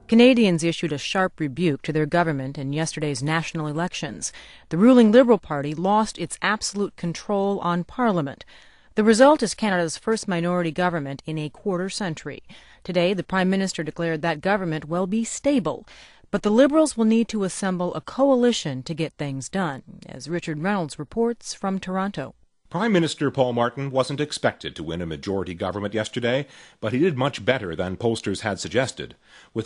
Canadians issued a sharp rebuke to their government in yesterday's national elections. The ruling Liberal Party lost its absolute control on Parliament. The result is Canada's first minority government in a quarter century. Today, the Prime Minister declared that government will be stable, but the Liberals will need to assemble a coalition to get things done, as Richard Reynolds reports from Toronto. Prime Minister Paul Martin wasn't expected to win a majority government yesterday, but he did much better than pollsters had suggested. With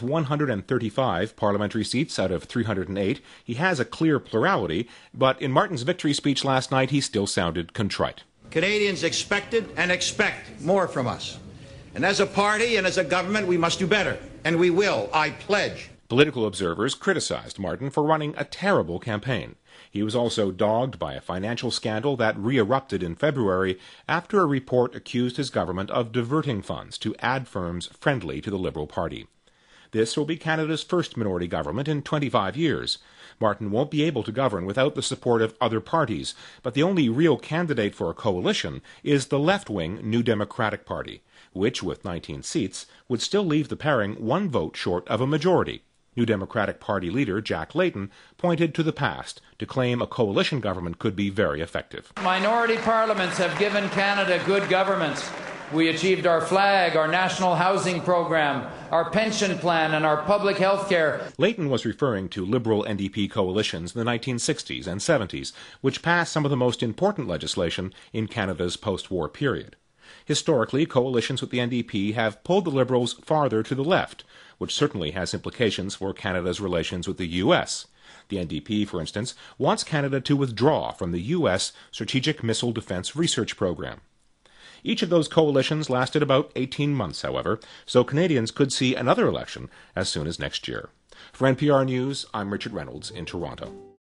135 parliamentary seats out of 308, he has a clear plurality, but in Martin's victory speech last night, he still sounded contrite. Canadians expected and expect more from us. And as a party and as a government, we must do better. And we will, I pledge. Political observers criticized Martin for running a terrible campaign. He was also dogged by a financial scandal that re-erupted in February after a report accused his government of diverting funds to ad firms friendly to the Liberal Party. This will be Canada's first minority government in 25 years. Martin won't be able to govern without the support of other parties, but the only real candidate for a coalition is the left-wing New Democratic Party, which, with 19 seats, would still leave the pairing one vote short of a majority. New Democratic Party leader Jack Layton pointed to the past to claim a coalition government could be very effective. Minority parliaments have given Canada good governance. We achieved our flag, our national housing program, our pension plan, and our public health care. Layton was referring to Liberal NDP coalitions in the 1960s and 70s, which passed some of the most important legislation in Canada's post-war period. Historically, coalitions with the NDP have pulled the Liberals farther to the left, which certainly has implications for Canada's relations with the U.S. The NDP, for instance, wants Canada to withdraw from the U.S. Strategic Missile Defense Research Program. Each of those coalitions lasted about 18 months, however, so Canadians could see another election as soon as next year. For NPR News, I'm Richard Reynolds in Toronto.